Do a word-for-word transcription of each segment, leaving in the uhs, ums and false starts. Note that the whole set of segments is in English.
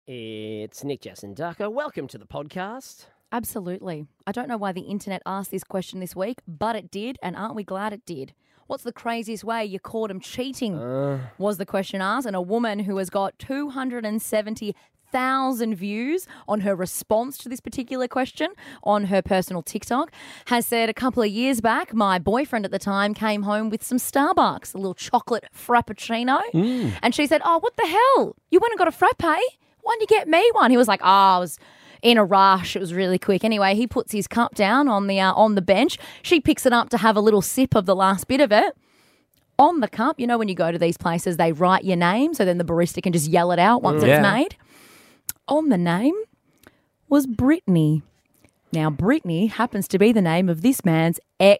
It's Nick, Jess and Ducker. Welcome to the podcast. Absolutely. I don't know why the internet asked this question this week, but it did, and aren't we glad it did? What's the craziest way you caught him cheating? Uh, was the question asked, and a woman who has got two hundred seventy thousand views on her response to this particular question on her personal TikTok has said a couple of years back, my boyfriend at the time came home with some Starbucks, a little chocolate frappuccino, mm. and she said, oh, what the hell? You went and got a frappe? Why didn't you get me one? He was like, oh, I was in a rush. It was really quick. Anyway, he puts his cup down on the uh, on the bench. She picks it up to have a little sip of the last bit of it. On the cup, you know when you go to these places, they write your name so then the barista can just yell it out once yeah. it's made. On the name was Brittany. Now, Brittany happens to be the name of this man's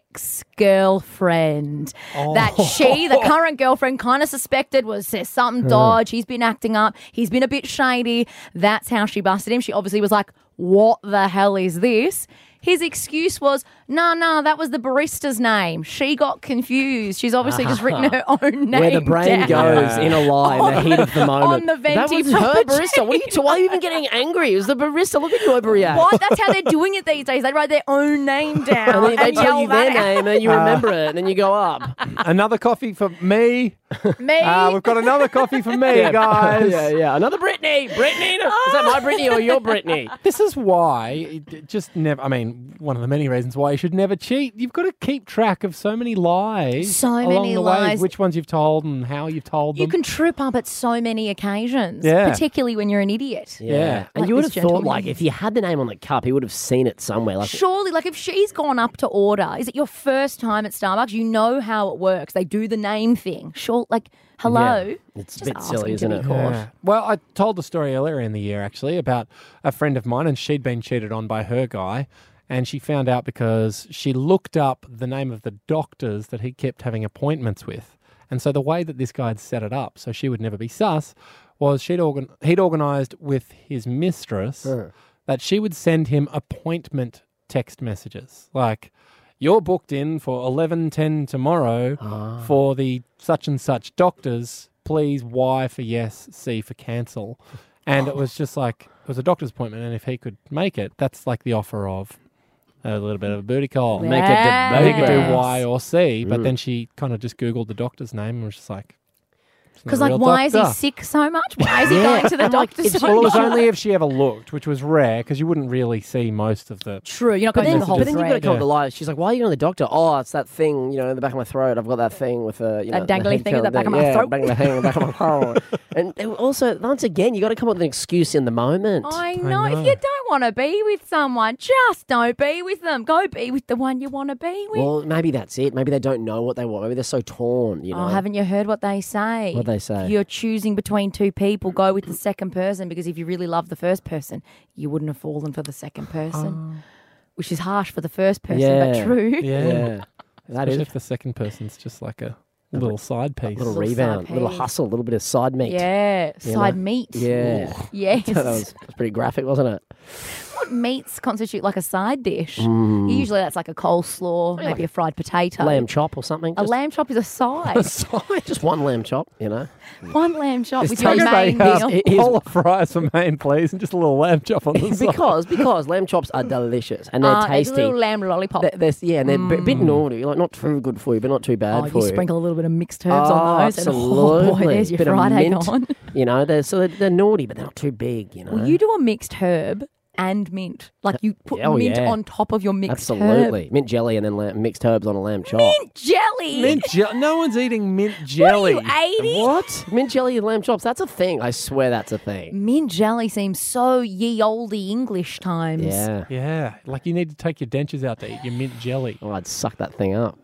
ex-girlfriend. Oh. That she, the current girlfriend, kind of suspected was there's something dodge. He's been acting up. He's been a bit shady. That's how she busted him. She obviously was like, what the hell is this? His excuse was, no, no, that was the barista's name. She got confused. She's obviously just written her own name Where the brain down. goes in a lie in the heat of the moment. On the venti that was her barista. What are you t- why are you even getting angry? It was the barista. Look at you overreact. What? That's how they're doing it these days. They write their own name down and then they and tell yell you their that out. name and then you remember uh, it and then you go up. Another coffee for me. Me. Uh, we've got another coffee for me, yeah. guys. yeah, yeah. Another Brittany. Brittany. Is that my Brittany or your Brittany? This is why it just never, I mean, one of the many reasons why you should never cheat. You've got to keep track of so many lies. So along many the lies. Way, which ones you've told and how you've told them. You can trip up at so many occasions, yeah. particularly when you're an idiot. Yeah. yeah. And like you would have gentleman. thought, like, if you had the name on the cup, he would have seen it somewhere. Like, Surely, like, if she's gone up to order, is it your first time at Starbucks? You know how it works. They do the name thing. Sure, like, hello. Yeah. It's a Just bit silly, asking isn't to it? be caught. Yeah. Well, I told the story earlier in the year, actually, about a friend of mine, and she'd been cheated on by her guy. And she found out because she looked up the name of the doctors that he kept having appointments with. And so the way that this guy had set it up, so she would never be sus, was she'd organ- he'd organised with his mistress uh. that she would send him appointment text messages. Like, you're booked in for eleven ten tomorrow ah. for the such and such doctors. Please, Y for yes, C for cancel. And it was just like, it was a doctor's appointment, and if he could make it, that's like the offer of a little bit of a booty call. Yes. Make it He could debate. do Y or C, but Mm. then she kind of just Googled the doctor's name and was just like, because, like, why doctor. is he sick so much? Why is he Yeah. going to the I'm like, doctor it's- so Well, it was much? only if she ever looked, which was rare because you wouldn't really see most of the... True, you're not But going then, to the whole but then you've got to thread. come up with the lie. She's like, why are you going to the doctor? Oh, it's that thing, you know, in the back of my throat. I've got that thing with a, you know... That dangly the thing at the back of my yeah, throat. dangly thing in the back of my throat. And it- also, once again, you got to come up with an excuse in the moment. I know. know. If you don't want to be with someone, just don't be with them. Go be with the one you want to be with. Well, maybe that's it. Maybe they don't know what they want. Maybe they're so torn, you know. Oh, haven't you heard what they say? What they say? If you're choosing between two people, go with the second person, because if you really love the first person, you wouldn't have fallen for the second person, which is harsh for the first person, Yeah. but true. Yeah. Yeah. That Especially is if the second person's just like a little side piece. a little Little rebound, side little piece. hustle, a little bit of side meat. Yeah, You side know? meat. Yeah. Yes. that was, that was pretty graphic, wasn't it? What meats constitute like a side dish? Usually that's like a coleslaw, maybe a fried potato. Lamb chop or something. A Just, lamb chop is a side. just one lamb chop, you know. One lamb chop It's with your tasty. main It's- meal. it is- Bowl of fries for main, please, and just a little lamb chop on the side. because because lamb chops are delicious and they're Uh, it's a tasty. little lamb lollipop. They're, they're, yeah, and they're b- a bit naughty, like not too good for you, but not too bad Oh, for you you. sprinkle a little bit of mixed herbs Oh, on those, absolutely. and oh boy, there's your Bit of Friday mint. gone. You know, they're so they're, they're naughty, but they're not too big. You know, Well, you do a mixed herb and mint, like you put Oh, mint yeah. on top of your mixed absolutely herb. mint jelly and then lamb, mixed herbs on a lamb chop. Mint jelly. Mint je- No one's eating mint jelly. What are you, eighty? What? Mint jelly and lamb chops? That's a thing. I swear that's a thing. Mint jelly seems so ye olde English times. Yeah. Yeah, like you need to take your dentures out to eat your mint jelly. Oh, I'd suck that thing up.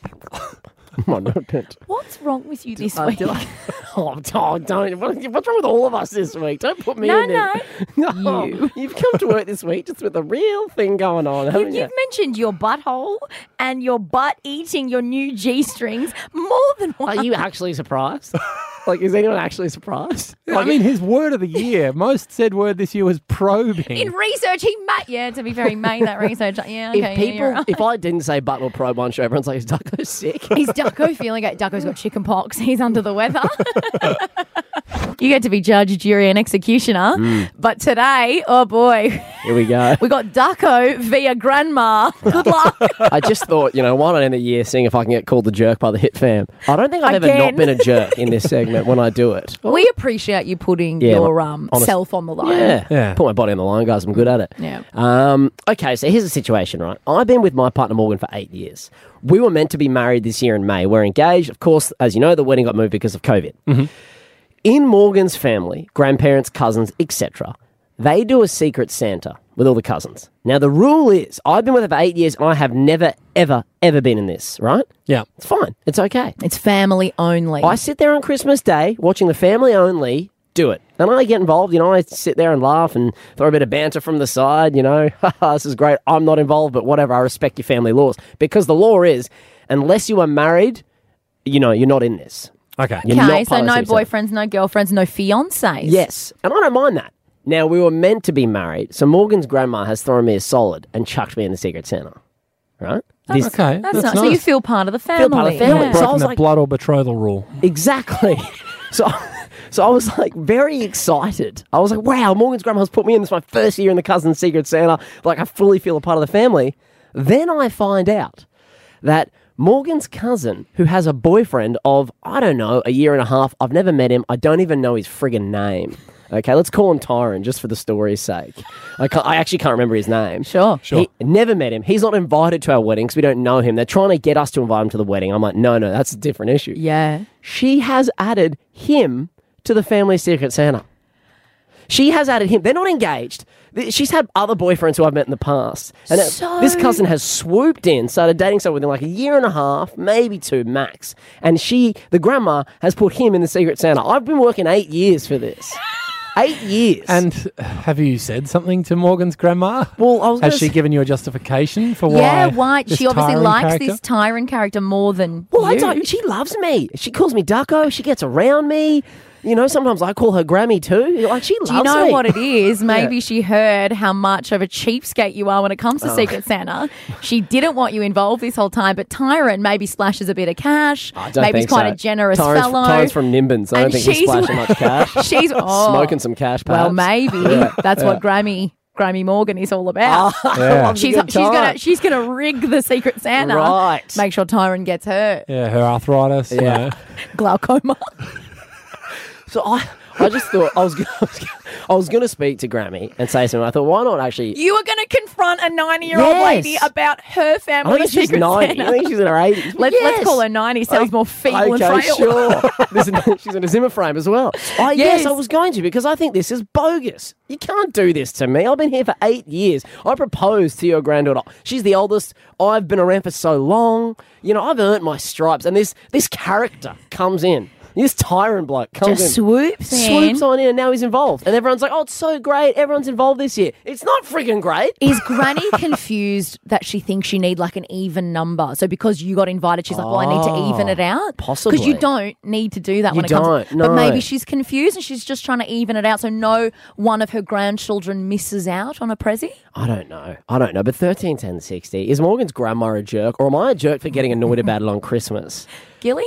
Come on, don't. What's wrong with you this Uh, week? do I- oh, don't, don't. What- What's wrong with all of us this week? Don't put me No, in this. No, You. You've come to work this week just with a real thing going on, You, haven't you? you've mentioned your butthole and your butt eating your new G-strings more than once. Are you actually surprised? Like, is anyone actually surprised? I mean, his word of the year, most said word this year was probing. In research, he made, yeah, to be fair, he made that research. Yeah, okay, if yeah, people, you're right. if I didn't say butt or probe on show, everyone's like, is Ducko sick? He's Ducko feeling it. Ducko's got chicken pox. He's under the weather. You get to be judge, jury, and executioner. Mm. But today, oh boy, Here we go. we got Ducko via grandma. Good luck. I just thought, you know, why not end the year seeing if I can get called the jerk by the Hit Fam? I don't think I've ever Again. not been a jerk in this segment when I do it. We appreciate you putting Yeah, your like, um, honest- self on the line. Yeah. Yeah. Put my body on the line, guys. I'm good at it. Yeah. Um, okay, so here's the situation, right? I've been with my partner Morgan for eight years. We were meant to be married this year in May. We're engaged. Of course, as you know, the wedding got moved because of COVID. Mm-hmm. In Morgan's family, grandparents, cousins, et cetera, they do a secret Santa with all the cousins. Now, the rule is, I've been with her for eight years and I have never, ever, ever been in this, right? Yeah. It's fine. It's okay. It's family only. I sit there on Christmas Day watching the family only do it. And I get involved, you know, I sit there and laugh and throw a bit of banter from the side, you know, haha, this is great. I'm not involved, but whatever, I respect your family laws. Because the law is, unless you are married, you know, you're not in this. Okay. You're not okay, part so of the no Secret Santa. boyfriends, no girlfriends, no fiancés. Yes, and I don't mind that. Now, we were meant to be married, so Morgan's grandma has thrown me a solid and chucked me in the Secret Santa, right? This- Okay. That's, That's nice. So you nice. feel part of the family. Feel part of the family. Yeah. So I Broken was the like- blood or betrothal rule. Exactly. So, so I was like very excited. I was like, wow, Morgan's grandma's put me in. This is my first year in the Cousin Secret Santa. Like, I fully feel a part of the family. Then I find out that Morgan's cousin, who has a boyfriend of, I don't know, a year and a half. I've never met him. I don't even know his friggin' name. Okay, let's call him Tyron just for the story's sake. I, can't, I actually can't remember his name. Sure. Sure. He, never met him. He's not invited to our wedding because we don't know him. They're trying to get us to invite him to the wedding. I'm like, no, no, that's a different issue. Yeah. She has added him to the family Secret Santa. She has added him. They're not engaged. Th- She's had other boyfriends who I've met in the past. And it- So- this cousin has swooped in, started dating someone within like a year and a half, maybe two max. And she, the grandma, has put him in the Secret Santa. I've been working eight years for this. Eight years. And have you said something to Morgan's grandma? well, I was Has gonna she say- given you a justification for why? Yeah, why? this She obviously Tyron likes character? this Tyron character more than Well, I you. don't. She loves me. She calls me Ducko. She gets around me. You know, sometimes I call her Grammy too. Like, she loves Do you know me. what it is? Maybe she heard how much of a cheapskate you are when it comes Oh. to Secret Santa. She didn't want you involved this whole time, but Tyron maybe splashes a bit of cash. I don't maybe he's think quite so. a generous Tyron's, fellow. Tyron's from Nimbins. I don't And think he's she's- splashing much cash. She's oh, Smoking some cash, Well, perhaps. maybe Yeah. that's what Grammy Grammy Morgan is all about. Yeah. Loves a She's good she's gonna time. she's gonna rig the Secret Santa. Right. Make sure Tyron gets hurt. Yeah, her arthritis. you Yeah. know. Glaucoma. So I, I just thought I was, gonna, I was going to speak to Grammy and say something. I thought, why not actually? You were going to confront a ninety-year-old Yes. lady about her I family think she's Secret ninety. Santa. I think she's in her eighties. Let's, let's call her ninety. Sounds more feeble okay, and frail. sure. This is- she's in a Zimmer frame as well. Oh, yes. Yes. I was going to because I think this is bogus. You can't do this to me. I've been here for eight years. I proposed to your granddaughter. She's the oldest. I've been around for so long. You know, I've earned my stripes. And this this character comes in. This Tyron bloke comes Just in. swoops in. Swoops on in and now he's involved. And everyone's like, oh, it's so great. Everyone's involved this year. It's not friggin' great. Is Granny confused that she thinks you need like an even number? So because you got invited, she's like, well, I need to even it out? possibly. Because you don't need to do that You when it comes don't, But no. maybe she's confused and she's just trying to even it out so no one of her grandchildren misses out on a prezi. I don't know. I don't know. But thirteen ten sixty, is Morgan's grandma a jerk or am I a jerk for getting annoyed about it on Christmas? Gilly?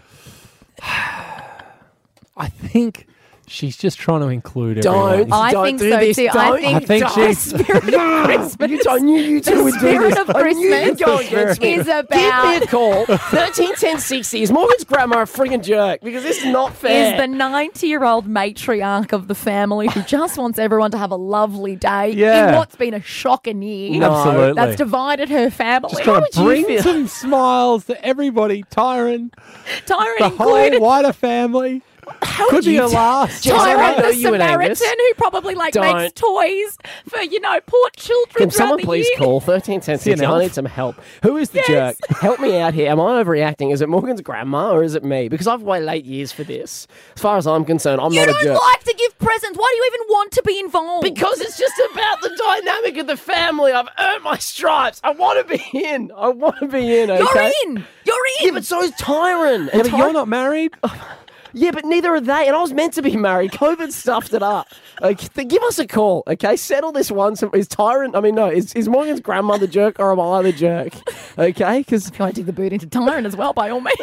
I think she's just trying to include Don't. everyone. I Don't think do so this. too. I Don't. think, I think the she's- spirit of Christmas. You, I knew you two The would do spirit this. of I knew you'd Christmas go against me. is Give about- me a call. thirteen ten sixty. Is Morgan's grandma a friggin' jerk? Because this is not fair. Is the ninety-year-old matriarch of the family who just wants everyone to have a lovely day Yeah. in what's been a shocking year. No. Absolutely. That's divided her family. Just trying would to you bring feel? some smiles to everybody. Tyron, Tyron the included. whole wider family. How Could would be you a feel? last. Jess, I Tyron, know the you and Angus. Samaritan who probably like Don't. makes toys for, you know, poor children Can throughout someone the please year. call thirteen ten See an sixty? I elf? need some help. Who is the Yes. jerk? Help me out here. Am I overreacting? Is it Morgan's grandma or is it me? Because I've waited eight years for this. As far as I'm concerned, I'm You not a don't jerk. like to give presents. Why do you even want to be involved? Because it's just about the dynamic of the family. I've earned my stripes. I want to be in. I want to be in. Okay. You're in. You're in. Yeah, but so is Tyron. Yeah, And but Ty- you're not married. Yeah, but neither are they. And I was meant to be married. COVID stuffed it up. Okay, th- give us a call, okay? Settle this once. Is Tyrant, I mean, no, is, is Morgan's grandma the jerk or am I the jerk? Okay? Because If you want to dig the boot into Tyrant as well, by all means.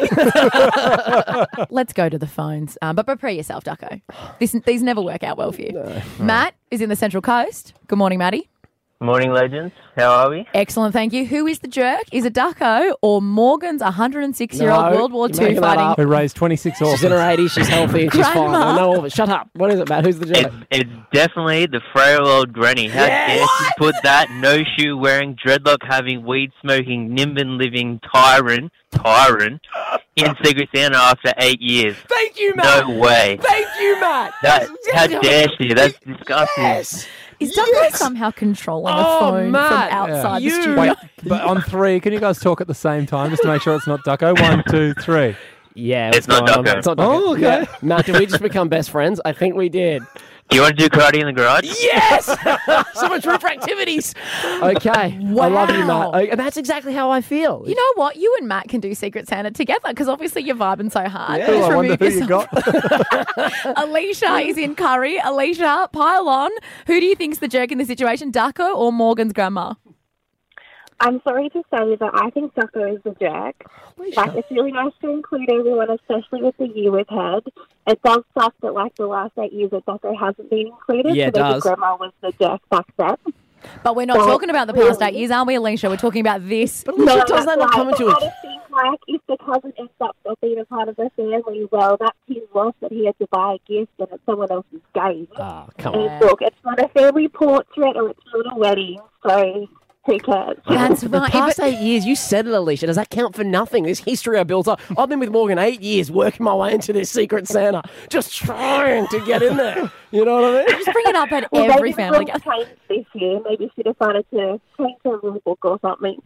Let's go to the phones. Um, but prepare yourself, Ducko. This, these never work out well for you. No. Matt is in the Central Coast. Good morning, Matty. Morning, legends. How are we? Excellent, thank you. Who is the jerk? Is it Ducko or Morgan's one hundred six-year-old No, World War you're Two making that fighting? up. Who raised twenty-six she's in orphans. her eighties, she's healthy, and she's fine. Grandma. I know all of it. Shut up. What is it, Matt? Who's the jerk? It's, it's definitely the frail old granny. How Yes! dare she put that no-shoe wearing, dreadlock having, weed smoking, Nimbin living tyrant, tyrant, in Secret Santa after eight years? Thank you, Matt. No way. Thank you, Matt. That, how dare she? That's disgusting. Yes. Is Ducko Yes. somehow controlling Oh, a phone Matt, from outside you- the studio? Wait, but on three, can you guys talk at the same time just to make sure it's not Ducko? One, two, three. Yeah, It's what's not going on? Ducko. It's not Ducko. Oh, okay. Yeah. Matt, did we just become best friends? I think we did. Do you want to do karate in the garage? Yes! So much room for activities. Okay. I love you, Matt. Wow. Oh, and that's exactly how I feel. You know what? You and Matt can do Secret Santa together because obviously you're vibing so hard. Yeah. Oh, Just I wonder remove who you yourself. got. Alicia is in Curry. Alicia, pile on. Who do you think's the jerk in this situation, Ducko or Morgan's grandma? I'm sorry to say that I think Ducko is the jerk. Like, it's really nice to include everyone, especially with the year we've had. It does suck that, like, the last eight years that Ducko hasn't been included. Yeah, it so maybe does. Grandma was the jerk back then. But we're not Well, talking about the past eight really? years, aren't we, Alicia? We're talking about this. But Alicia, does that's that not right. come into But it? I just think, like, if the cousin ends up not being a part of the family, well, that's his loss that he had to buy a gift and it's someone else's gain. Oh, come on. And look, it's not a family portrait or it's not a wedding, so who cares? That's The right. past But- eight years, you said it, Alicia. Does that count for nothing? This history I built up. I've been with Morgan eight years, working my way into this Secret Santa, just trying to get in there. You know what I mean? Just bring it up at Well, every maybe family the rules gathering. changed this year. Maybe she decided to change her rule book or something.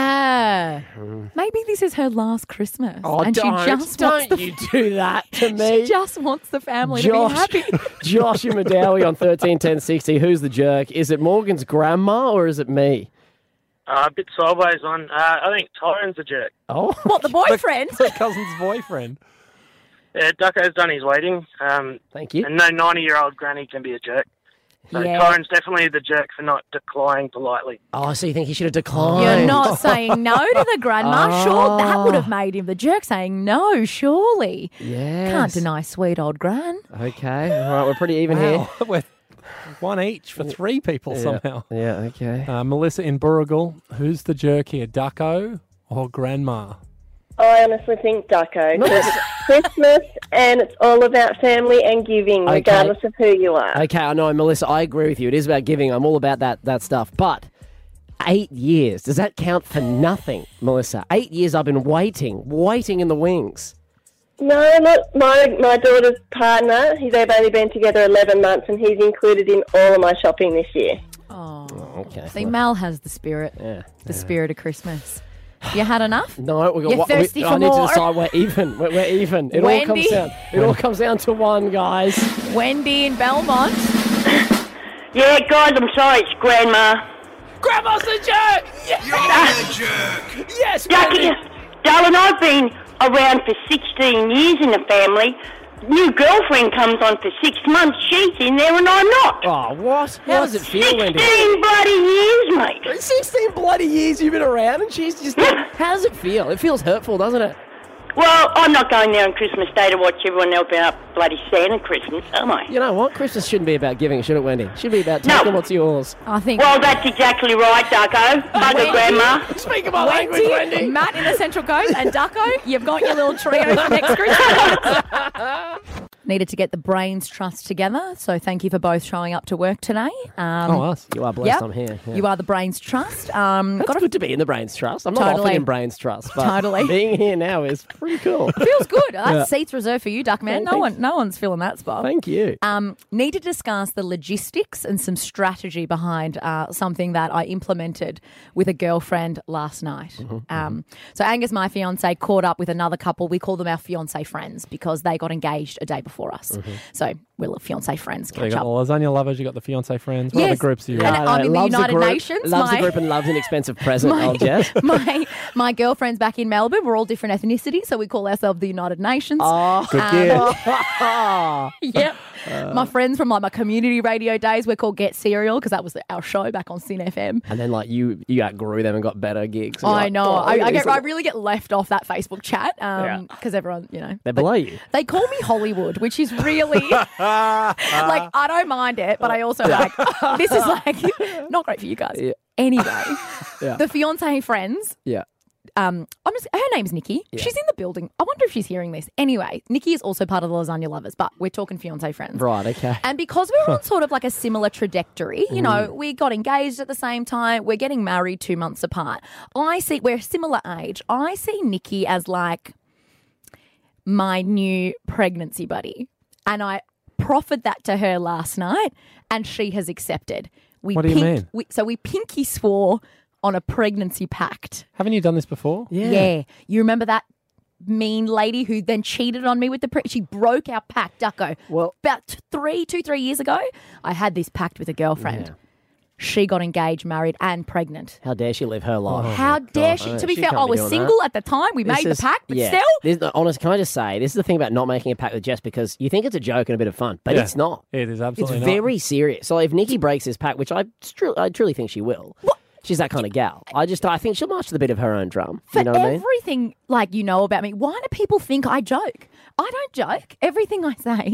Yeah. Maybe this is her last Christmas. Oh, and don't, she just don't wants the you do that to me. She just wants the family Josh, to be happy. Josh and Madawi on thirteen ten sixty. Who's the jerk? Is it Morgan's grandma or is it me? Uh, a bit sideways on. Uh, I think Tyrant's a jerk. Oh, What, the boyfriend? The cousin's boyfriend. Yeah, Ducko's done his waiting. Um, thank you. and no ninety-year-old granny can be a jerk. So Yeah. Tyrant's definitely the jerk for not declining politely. Oh, so you think he should have declined? You're not saying no to the grandma. Sure, that would have Oh. made him the jerk saying no, surely. Yes. Can't deny sweet old gran. Okay. All right, we're pretty even here. Wow. We're one each for three people somehow. Yeah, okay. Uh, Melissa in Burrigal, who's the jerk here, Ducko or Grandma? I honestly think Ducko, because it's Christmas and it's all about family and giving, Okay. regardless of who you are. Okay, I know, Melissa, I agree with you. It is about giving. I'm all about that, that stuff. But eight years, does that count for nothing, Melissa? Eight years I've been waiting, waiting in the wings. No, look, my my daughter's partner, he's they've only been together eleven months and he's included in all of my shopping this year. Oh. Okay. See, Mel has the spirit. Yeah. The spirit of Christmas. You had enough? No, we got You're what, thirsty we, for I need more? to decide we're even. We're, we're even. It all comes Wendy? down. It all comes down to one, guys. Wendy in Belmont. Yeah, guys, I'm sorry, it's Grandma. Grandma's the jerk. Yes. You're the jerk. Yes, Ducky, Wendy. darling, I've been around for sixteen years in the family. New girlfriend comes on for six months, she's in there and I'm not. Oh, what? How does it feel, Wendy? sixteen bloody years, mate. Sixteen bloody years you've been around, and she's just. How does it feel? It feels hurtful, doesn't it? Well, I'm not going there on Christmas Day to watch everyone help out bloody Santa Christmas, am I? You know what? Christmas shouldn't be about giving, should it, Wendy? It should be about No. taking what's yours. I think. Well, that's exactly right, Ducko. Bugger Grandma. Speak about language, Wendy, Wendy. Matt in the Central Coast, and Ducko, you've got your little trio for next Christmas. Needed to get the Brains Trust together, so thank you for both showing up to work today. Um, Oh, us. You are blessed. Yep. I'm here. Yeah. You are the Brains Trust. Um, It's got a, good to be in the Brains Trust. I'm not Totally. often in Brains Trust, but Totally. being here now is pretty cool. feels good. That Yeah. seat's reserved for you, Duckman. No thanks. one, no one's filling that spot. Thank you. Um, need to discuss the logistics and some strategy behind uh, something that I implemented with a girlfriend last night. Mm-hmm, Um, so Angus, my fiance, caught up with another couple. We call them our fiance friends because they got engaged a day before us. Mm-hmm. So we're fiancé friends. So you Catch got up. the lasagna lovers, you got the fiancé friends. What Yes. other groups are you in? And I'm in the loves United group, Nations. Loves My- the group and loves an expensive present, My- old Jess. my my girlfriends back in Melbourne, we're all different ethnicities, so we call ourselves the United Nations. Oh, Good Um, gift. Yep. my friends from like my community radio days, we're called Get Serial because that was our show back on Sin F M. And then like you you outgrew them and got better gigs. And you're I like, know. "Oh, I, I these get. are- I really get left off that Facebook chat Yeah. because everyone, you know, They're below you. they call me Hollywood, which is really like I don't mind it, but I also like this is like not great for you guys. Yeah. Anyway, Yeah. the fiance friends. Yeah. Um, I'm just, her name's Nikki. She's in the building. I wonder if she's hearing this. Anyway, Nikki is also part of the Lasagna Lovers, but we're talking fiance friends. Right, okay. And because we're on sort of like a similar trajectory, you know, we got engaged at the same time. We're getting married two months apart. I see we're similar age. I see Nikki as like my new pregnancy buddy, and I proffered that to her last night, and she has accepted. We What do you pink- mean? We, so we pinky swore on a pregnancy pact. Haven't you done this before? Yeah. You remember that mean lady who then cheated on me with the pre- she broke our pact, Ducko. Well- about t- three, two, three years ago, I had this pact with a girlfriend. Yeah. She got engaged, married, and pregnant. How dare she live her life? How dare she? Oh, To be she fair, can't I be was doing single that. at the time. We This made is- the pact, but yeah. still. This, honest, can I just say, this is the thing about not making a pact with Jess because you think it's a joke and a bit of fun, but Yeah. it's not. It is absolutely It's not. very serious. So if Nikki breaks this pact, which I, tru- I truly think she will, she's that kind of gal. I just I think she'll march to the beat of her own drum. For you know what I mean? everything like you know about me, why do people think I joke? I don't joke. Everything I say,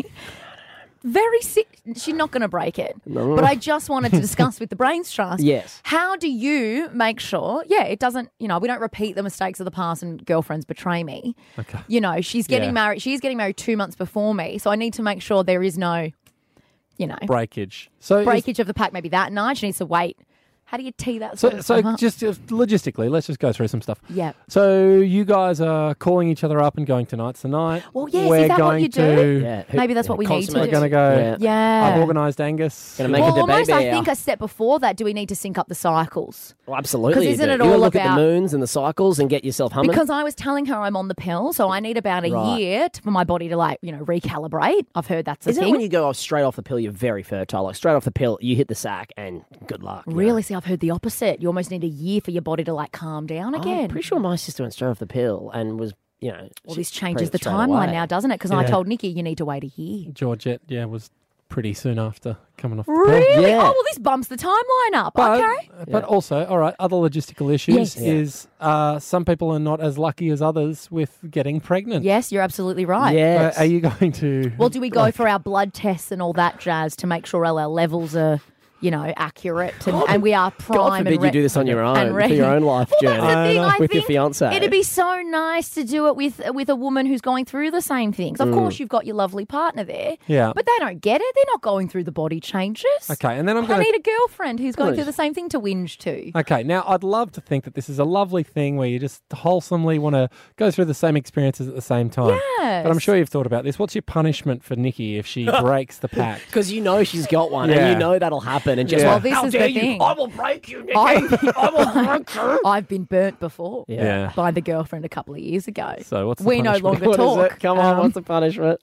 very si- she's not going to break it. But I just wanted to discuss with the Brains Trust. Yes. How do you make sure? Yeah, it doesn't. You know, we don't repeat the mistakes of the past and girlfriends betray me. Okay. You know, she's getting Yeah. married. She's getting married two months before me, so I need to make sure there is no, you know, Breakage. So is- breakage of the pact. Maybe that night she needs to wait. How do you tee that? So, Sort of so stuff up? just, just logistically, let's just go through some stuff. Yeah. So you guys are calling each other up and going tonight's the night. Well, yes, We're is that what going you do? to. Yeah. Who- Maybe that's what we need to We're do. going to go. Yeah. Yeah. I've organised Angus. Gonna make well, a debate almost, I there. think a step before that, do we need to sync up the cycles? Well, absolutely. 'Cause you isn't do. it You gotta all look at about- the moons and the cycles and get yourself humming? Because I was telling her I'm on the pill, so I need about a Right. year to, for my body to like, you know, recalibrate. I've heard that's a Isn't it thing. when you go off straight off the pill, you're very fertile? Like straight off the pill, you hit the sack and good luck. you know? Really? See, I've heard the opposite. You almost need a year for your body to like calm down again. I'm pretty sure my sister went straight off the pill and was, you know. well, she this changes pregnant the straight timeline away. now, doesn't it? Because I Yeah. told Nikki you need to wait a year. Georgette, yeah, was pretty soon after coming off the pill. Really? Yeah. Oh, well, this bumps the timeline up. But, okay. but also, all right, other logistical issues Yes. Yeah. is uh, some people are not as lucky as others with getting pregnant. Yes, you're absolutely right. Yes. Uh, are you going to? Well, do we go for our blood tests and all that jazz to make sure all our levels are, you know, accurate and, and we are prime God forbid and you do this on your own, and for ready. your own life Well, journey that's the thing. I with your think fiance. It'd be so nice to do it with with a woman who's going through the same things. Of course, you've got your lovely partner there, Mm. Yeah. but they don't get it. They're not going through the body changes. Okay, and then I'm I going to. need a girlfriend who's going Good. through the same thing to whinge to. Okay, now I'd love to think that this is a lovely thing where you just wholesomely want to go through the same experiences at the same time. Yes. But I'm sure you've thought about this. What's your punishment for Nikki if she breaks the pact? Because you know she's got one, Yeah. and you know that'll happen. And just Yeah. Well, this how is dare the you? thing. I will break you, Nikki. I- I will break you. I've been burnt before. Yeah. By the girlfriend a couple of years ago. So what's the we no punishment? longer What is talk. it? Come on, Um, what's the punishment?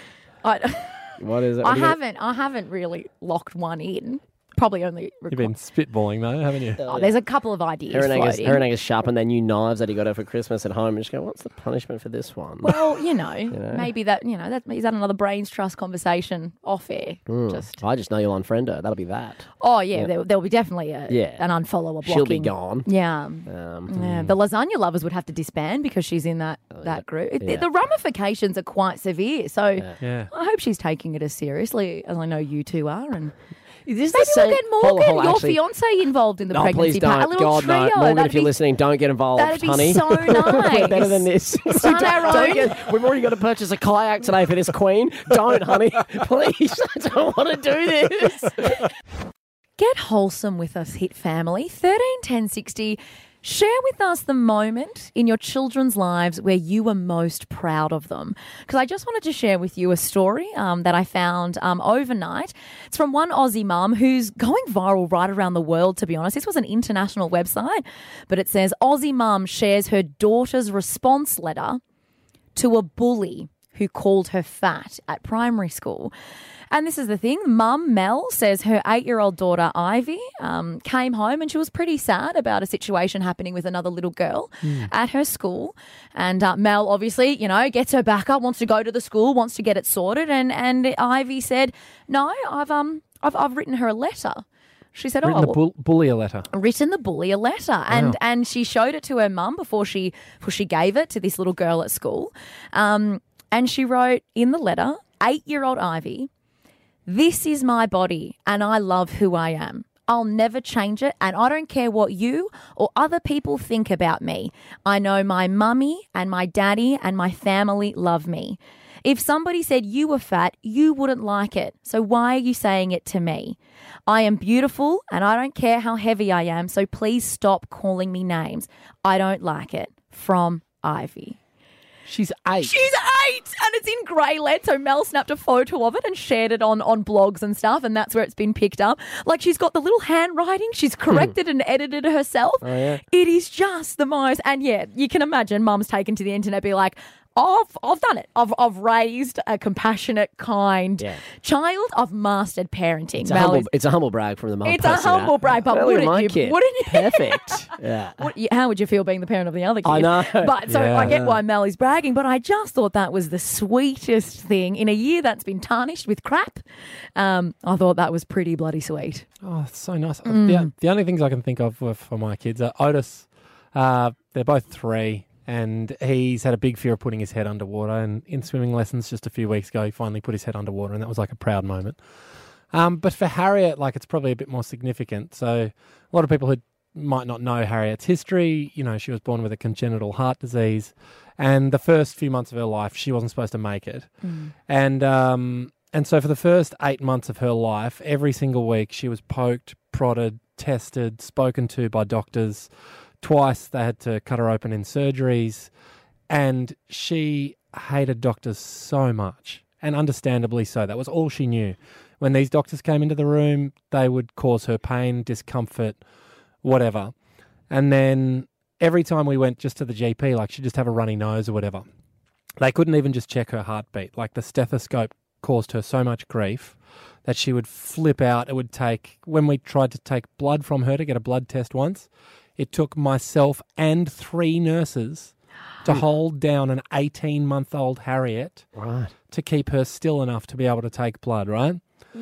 I, What is it? I What do you- haven't. I haven't really locked one in. Probably only. You've been spitballing though, haven't you? Oh, there's a couple of ideas Her and Angus, floating. her and Angus sharpen their new knives that he got her for Christmas at home and just go, what's the punishment for this one? Well, you know, know? maybe that, you know, that is that another brains trust conversation off air. Hmm. Just I just know you'll unfriend her. That'll be that. oh yeah, There, there'll be definitely a Yeah. an unfollow or blocking. She'll be gone. Yeah. Um, Yeah, the lasagna lovers would have to disband because she's in that, that group. It- Yeah. The ramifications are quite severe. So Yeah. I hope she's taking it as seriously as I know you two are. And Is this maybe the same? we'll get Hold Morgan, on, hold on, your actually- fiance, involved in the No, pregnancy please don't. part. A little God, trio. no. Morgan, That'd if you're be, listening, don't get involved, that'd be honey. so We're nice. better than this. Start our Don't own. get- we've already got to purchase a kayak today for this queen. Don't, honey. Please. I don't want to do this. Get wholesome with us, Hit Family. thirteen ten sixty. Share with us the moment in your children's lives where you were most proud of them. Because I just wanted to share with you a story um, that I found um, overnight. It's from one Aussie mum who's going viral right around the world, to be honest. This was an international website, but it says Aussie mum shares her daughter's response letter to a bully who called her fat at primary school. And this is the thing. Mum, Mel, says her eight-year-old daughter, Ivy, um, came home and she was pretty sad about a situation happening with another little girl mm. at her school. And uh, Mel, obviously, you know, gets her back up, wants to go to the school, wants to get it sorted. And, and Ivy said, no, I've, um, I've, I've written her a letter. She said, written oh, the bull- bully a letter. Written the bully a letter. Wow. And and she showed it to her mum before she, before she gave it to this little girl at school. Um, and she wrote in the letter, eight-year-old Ivy, this is my body and I love who I am. I'll never change it and I don't care what you or other people think about me. I know my mummy and my daddy and my family love me. If somebody said you were fat, you wouldn't like it. So why are you saying it to me? I am beautiful and I don't care how heavy I am, so please stop calling me names. I don't like it. From Ivy. She's eight. She's eight and it's in grey lead. So Mel snapped a photo of it and shared it on, on blogs and stuff, and that's where it's been picked up. Like, she's got the little handwriting. She's corrected and edited it herself. Oh, yeah. It is just the most. And yeah, you can imagine mum's taken to the internet be like, I've, I've done it. I've, I've raised a compassionate, kind yeah. child. I've mastered parenting. It's a, humble, it's a humble brag from the mum. It's a humble that. brag, but well, wouldn't my you? Kid. Wouldn't you? Perfect. Yeah. What, how would you feel being the parent of the other kid? I know. But so yeah, I get yeah. why Mel is bragging, but I just thought that was the sweetest thing in a year that's been tarnished with crap. Um, I thought that was pretty bloody sweet. Oh, it's so nice. Mm. The, the only things I can think of for, for my kids are Otis. Uh, they're both three. And he's had a big fear of putting his head underwater. And in swimming lessons just a few weeks ago, he finally put his head underwater, and that was like a proud moment. Um, but for Harriet, like, it's probably a bit more significant. So a lot of people who might not know Harriet's history, you know, she was born with a congenital heart disease, and the first few months of her life, she wasn't supposed to make it. Mm. And um, and so for the first eight months of her life, every single week, she was poked, prodded, tested, spoken to by doctors. Twice they had to cut her open in surgeries, and she hated doctors so much, and understandably so. That was all she knew. When these doctors came into the room, they would cause her pain, discomfort, whatever. And then every time we went just to the G P, like, she'd just have a runny nose or whatever. They couldn't even just check her heartbeat. Like, the stethoscope caused her so much grief that she would flip out. It would take, when we tried to take blood from her to get a blood test once, it took myself and three nurses to hold down an eighteen-month-old Harriet right. to keep her still enough to be able to take blood, right?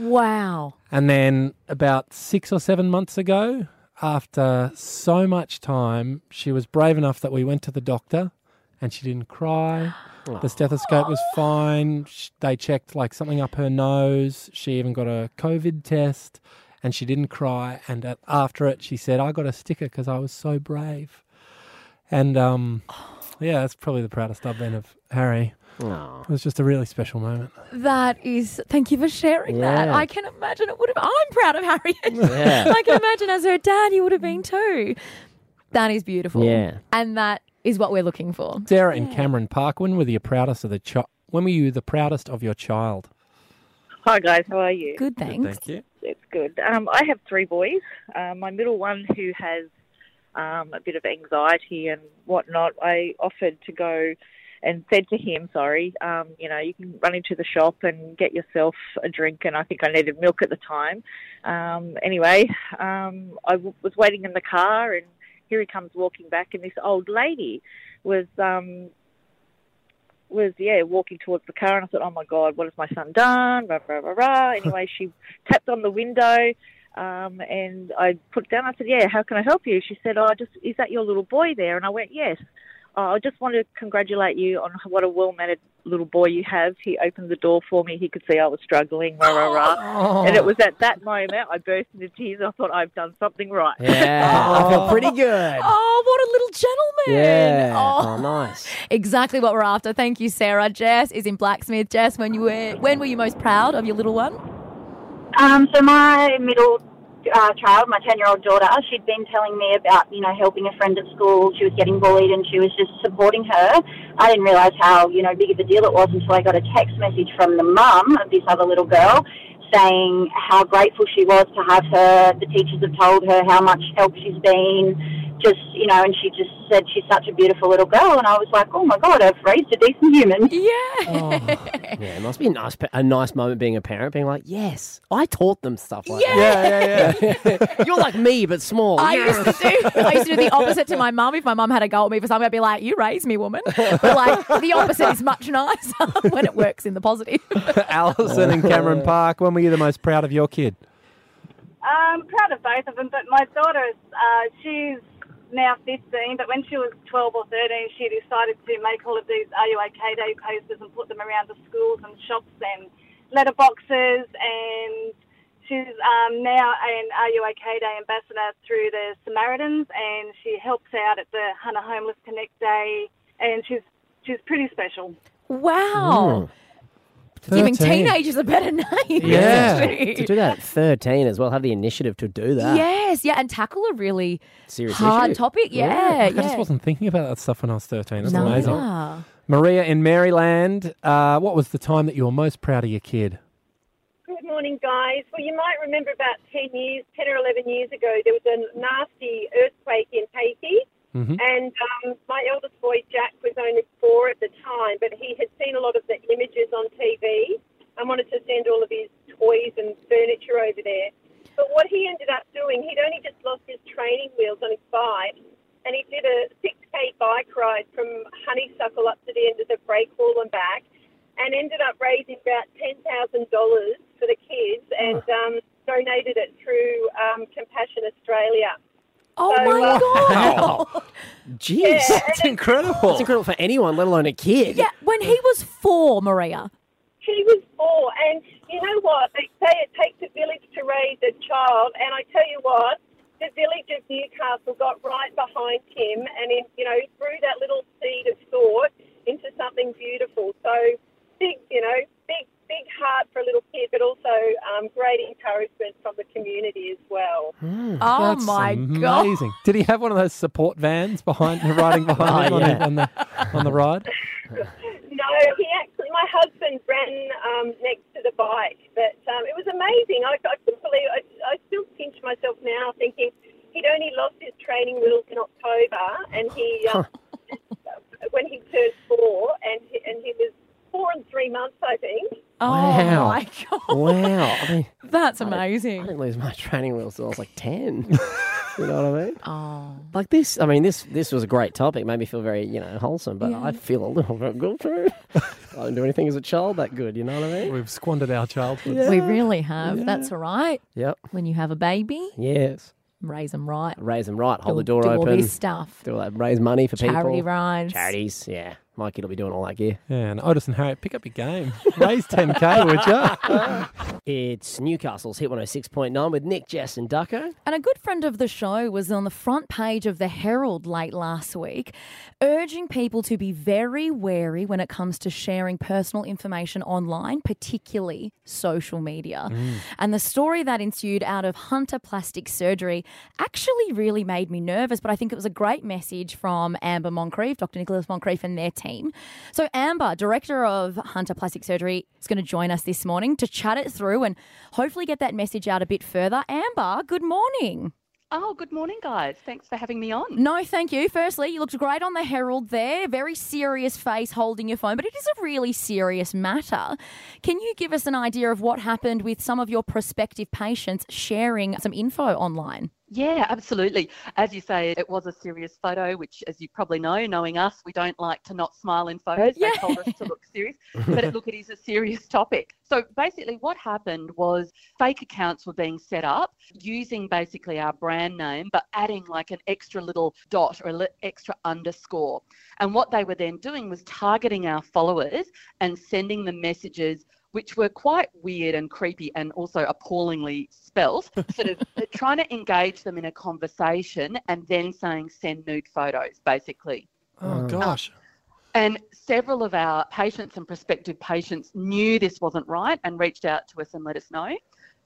Wow. And then about six or seven months ago, after so much time, she was brave enough that we went to the doctor and she didn't cry. The stethoscope was fine. They checked like something up her nose. She even got a COVID test. And she didn't cry. And uh, after it, she said, I got a sticker because I was so brave. And, um, yeah, that's probably the proudest I've been of Harry. Aww. It was just a really special moment. That is, thank you for sharing Yeah. that. I can imagine it would have, I'm proud of Harriet. Yeah. I can imagine as her dad, you would have been too. That is beautiful. Yeah. And that is what we're looking for. Sarah in Cameron Park, when were you proudest of the chi- when were you the proudest of your child? Hi guys, how are you? Good, thanks. Thank you. It's good. Um, I have three boys. Uh, my middle one, who has um, a bit of anxiety and whatnot, I offered to go and said to him, sorry, um, you know, you can run into the shop and get yourself a drink, and I think I needed milk at the time. Um, anyway, um, I w- was waiting in the car, and here he comes walking back, and this old lady was... Um, was, yeah, walking towards the car, and I thought, oh, my God, what has my son done? Rah, rah, rah, rah. Anyway, she tapped on the window, um, and I put it down. I said, yeah, how can I help you? She said, oh, just is that your little boy there? And I went, yes. Oh, I just want to congratulate you on what a well-mannered little boy you have. He opened the door for me. He could see I was struggling, rah, rah, rah. Oh. And it was at that moment I burst into tears. I thought, I've done something right. Yeah, Oh. I feel pretty good. Oh, what a little gentleman. Yeah. Oh. Oh, nice. Exactly what we're after. Thank you, Sarah. Jess is in Blacksmith. Jess, when you were when were you most proud of your little one? Um, so my middle uh, child, my ten-year-old daughter, she'd been telling me about, you know, helping a friend at school. She was getting bullied and she was just supporting her. I didn't realise how, you know, big of a deal it was until I got a text message from the mum of this other little girl saying how grateful she was to have her. The teachers have told her how much help she's been just, you know, and she just said she's such a beautiful little girl, and I was like, oh my God, I've raised a decent human. Yeah. Oh, yeah, it must be a nice, a nice moment being a parent, being like, yes, I taught them stuff like Yeah. that. Yeah, yeah, yeah. You're like me, but small. I Yes. used to do. I used to do the opposite to my mum. If my mum had a go at me for something, I'd be like, "You raised me, woman." But like the opposite is much nicer when it works in the positive. Alison in Cameron Park, when were you the most proud of your kid? I'm proud of both of them, but my daughter, uh, she's now fifteen, but when she was twelve or thirteen, she decided to make all of these Are You OK Day posters and put them around the schools and shops and letterboxes, and she's um, now an Are You OK Day ambassador through the Samaritans, and she helps out at the Hunter Homeless Connect Day, and she's she's pretty special. Wow. Giving thirteen. teenagers a better name. Yeah. To do that at thirteen as well, have the initiative to do that. Yes, yeah, and tackle a really Serious hard issue. topic. Yeah, I yeah. just wasn't thinking about that stuff when I was thirteen. That's No. amazing. Yeah. Maria in Maryland, uh, what was the time that you were most proud of your kid? Good morning, guys. Well, you might remember about ten years, ten or eleven years ago, there was a nasty earthquake in Haiti. Mm-hmm. And um, my eldest boy, Jack, was only four at the time, but he had seen a lot of the images on T V and wanted to send all of his toys and furniture over there. But what he ended up doing, he'd only just lost his training wheels on his bike, and he did a six K bike ride from Honeysuckle up to the end of the break wall and back, and ended up raising about ten thousand dollars for the kids and um, donated it through um, Compassion Australia. Oh So, my uh, God. Jeez. Yeah, That's incredible. It's incredible for anyone, let alone a kid. Yeah, when he was four, Maria. He was four, and you know what? They say it takes a village to raise a child, and I tell you what, the village of Newcastle got right behind him, and in, you know, grew that little seed of thought into something beautiful. So big, you know, big, big heart for a little kid, but also um, great encouragement from the community as well. Oh That's my God. amazing. Did he have one of those support vans behind, riding behind Oh, him on, yeah. the, on the on the ride? No, he actually, my husband ran um, next to the bike, but um, it was amazing. I, I couldn't believe, I, I still pinch myself now thinking he'd only lost his training wheels in October, and he, um, when he turned four, and he, and he was four and three months, I think. Oh Wow. my God. Wow. I mean, That's I amazing. didn't lose my training wheels until I was like ten. You know what I mean? Oh. Like this, I mean, this this was a great topic. Made me feel very, you know, wholesome. But Yeah. I feel a little bit guilty. I didn't do anything as a child that good. You know what I mean? We've squandered our childhood. We really have. That's all right. Yep. When you have a baby, Yes. raise them right. Raise them right. Hold do, the door do open. all this stuff. Do all that. Raise money for Charity people. rides. Charities. Yeah. My kid will be doing all that gear. Yeah, and Otis and Harriet, pick up your game. Raise ten K, would you? It's Newcastle's Hit one oh six point nine with Nick, Jess and Ducko. And a good friend of the show was on the front page of the Herald late last week, urging people to be very wary when it comes to sharing personal information online, particularly social media. Mm. And the story that ensued out of Hunter Plastic Surgery actually really made me nervous, but I think it was a great message from Amber Moncrief, Doctor Nicholas Moncrief and their team. So Amber, director of Hunter Plastic Surgery, is going to join us this morning to chat it through and hopefully get that message out a bit further. Amber, good morning. Oh, good morning, guys. Thanks for having me on. No, thank you. Firstly, you looked great on the Herald there. Very serious face holding your phone, but it is a really serious matter. Can you give us an idea of what happened with some of your prospective patients sharing some info online? Yeah, absolutely. As you say, it was a serious photo, which, as you probably know, knowing us, we don't like to not smile in photos. Yeah. They told us to look serious. But it, look, it is a serious topic. So basically what happened was fake accounts were being set up using basically our brand name, but adding like an extra little dot or an extra underscore. And what they were then doing was targeting our followers and sending them messages which were quite weird and creepy and also appallingly spelt, sort of trying to engage them in a conversation and then saying send nude photos, basically. Oh, gosh. And several of our patients and prospective patients knew this wasn't right and reached out to us and let us know.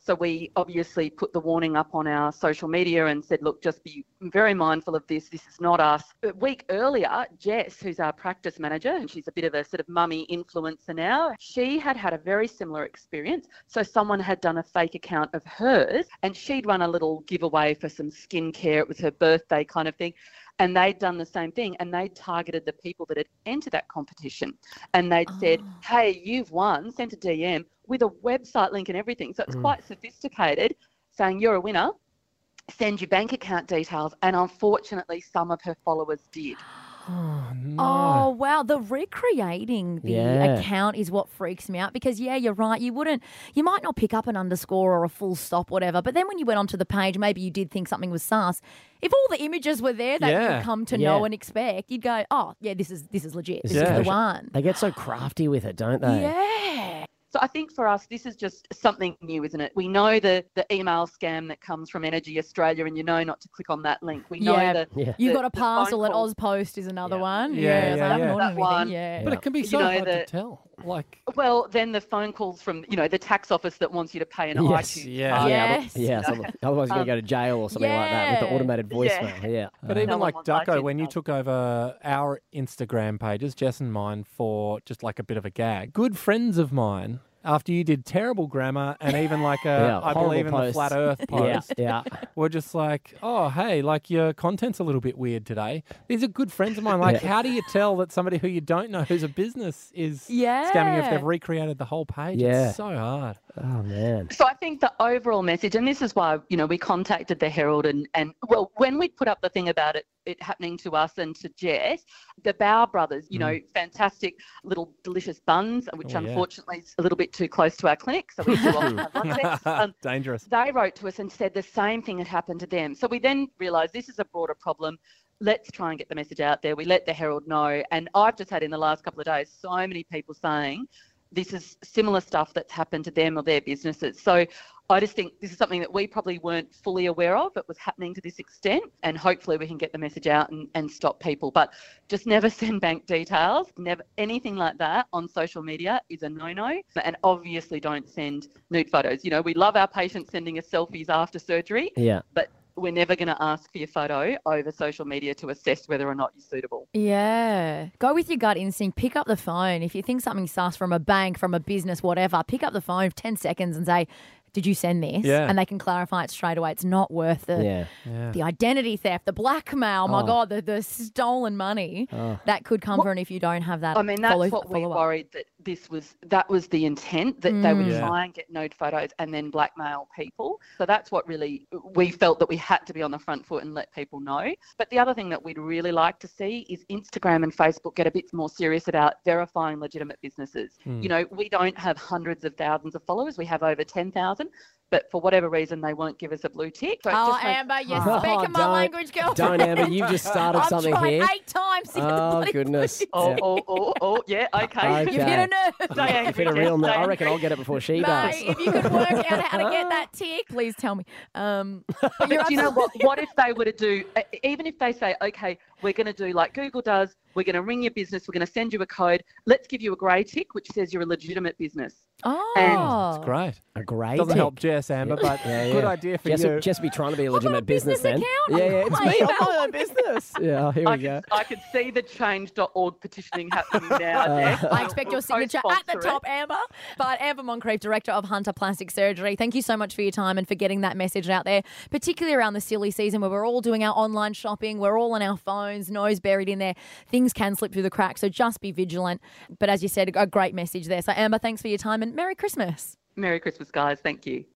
So we obviously put the warning up on our social media and said, look, just be very mindful of this. This is not us. A week earlier, Jess, who's our practice manager, and she's a bit of a sort of mummy influencer now, she had had a very similar experience. So someone had done a fake account of hers and she'd run a little giveaway for some skincare. It was her birthday kind of thing. And they'd done the same thing, and they'd targeted the people that had entered that competition. And they'd oh. said, hey, you've won, sent a D M with a website link and everything. So it's mm. quite sophisticated, saying you're a winner, send your bank account details. And unfortunately, some of her followers did. Oh, no. Oh, wow. The recreating the Yeah. account is what freaks me out because, yeah, you're right. You wouldn't, you might not pick up an underscore or a full stop, whatever. But then when you went onto the page, maybe you did think something was sus. If all the images were there that Yeah. you'd come to Yeah. know and expect, you'd go, oh, yeah, this is this is legit. This Yeah. is the one. They get so crafty with it, don't they? Yeah. So I think for us, this is just something new, isn't it? We know the, the email scam that comes from Energy Australia, and you know not to click on that link. We know Yeah. the, Yeah. You've the- got a the phone parcel at calls. Ozpost is another Yeah. one. Yeah, so I yeah, haven't yeah. ordered That anything. one. Yeah. But it can be You so know, hard to the- tell. Like, Well, then the phone calls from, you know, the tax office that wants you to pay an Yes. iTunes Yeah. card. Yeah, Yes. but- yeah. so otherwise, you're going to go to jail or something like that with the Yeah. automated voicemail. Yeah. But No even one like wants Ducko, iTunes when you cards. took over our Instagram pages, Jess and mine, for just like a bit of a gag, good friends of mine, after you did terrible grammar and even like a, Yeah, I horrible believe in the posts. flat earth Yeah, post, yeah. were just like, oh, hey, like your content's a little bit weird today. These are good friends of mine. Like, Yeah. how do you tell that somebody who you don't know who's a business is Yeah. scamming you if they've recreated the whole page? Yeah. It's so hard. Oh, man. So I think the overall message, and this is why, you know, we contacted the Herald and, and well, when we put up the thing about it, it happening to us and to Jess, the Bow brothers, you know, fantastic little delicious buns, which Oh, yeah. unfortunately is a little bit too close to our clinic, so we do often have lunch there. Um, Dangerous. They wrote to us and said the same thing had happened to them. So we then realised this is a broader problem. Let's try and get the message out there. We let the Herald know. And I've just had in the last couple of days so many people saying this is similar stuff that's happened to them or their businesses. So I just think this is something that we probably weren't fully aware of. It was happening to this extent, and hopefully we can get the message out and, and stop people. But just never send bank details, never anything like that on social media is a no-no. And obviously don't send nude photos. You know, we love our patients sending us selfies after surgery, Yeah. but we're never going to ask for your photo over social media to assess whether or not you're suitable. Yeah. Go with your gut instinct. Pick up the phone. If you think something's sus from a bank, from a business, whatever, pick up the phone for ten seconds and say, did you send this? Yeah. And they can clarify it straight away. It's not worth the Yeah. Yeah. the identity theft, the blackmail, my Oh. God, the, the stolen money Oh. that could come from if you don't have that I mean, that's follow, what we follow-up. worried that this was, that was the intent, that they would Yeah. try and get nude photos and then blackmail people. So that's what really, we felt that we had to be on the front foot and let people know. But the other thing that we'd really like to see is Instagram and Facebook get a bit more serious about verifying legitimate businesses. You know, we don't have hundreds of thousands of followers. We have over ten thousand. But for whatever reason, they won't give us a blue tick. So it Oh, just makes- Amber, you're Oh, speaking my don't- language, girl. Don't, Amber. You've just started I've something tried here. eight times to get the Oh, bloody goodness. blue Oh, tick. oh, oh, oh, yeah, okay. Okay. You've hit a nerve. Stay angry, You've hit a Jess, real stay nerve. I reckon angry. I'll get it before she Mate, does. if you could work out how to get that tick, please tell me. Um, but you're But you know what? absolutely- What if they were to do, uh, even if they say, okay, we're going to do like Google does, we're going to ring your business, we're going to send you a code, let's give you a grey tick which says you're a legitimate business. Oh, It's great. A great Doesn't help Jess, Amber, but Yeah, good yeah. idea for Jess, you. Jess be trying to be a I've got a legitimate business, business then. account. Yeah, yeah, it's Oh me. my I'm my own business. Yeah, here I we go. can, I can see the change dot org petitioning happening now, Jess. I expect your We'll signature at co-sponsor the it. top, Amber. But Amber Moncrief, Director of Hunter Plastic Surgery, thank you so much for your time and for getting that message out there, particularly around the silly season where we're all doing our online shopping, we're all on our phones, nose buried in there. Things can slip through the cracks, so just be vigilant. But as you said, a great message there. So Amber, thanks for your time and Merry Christmas. Merry Christmas, guys. Thank you.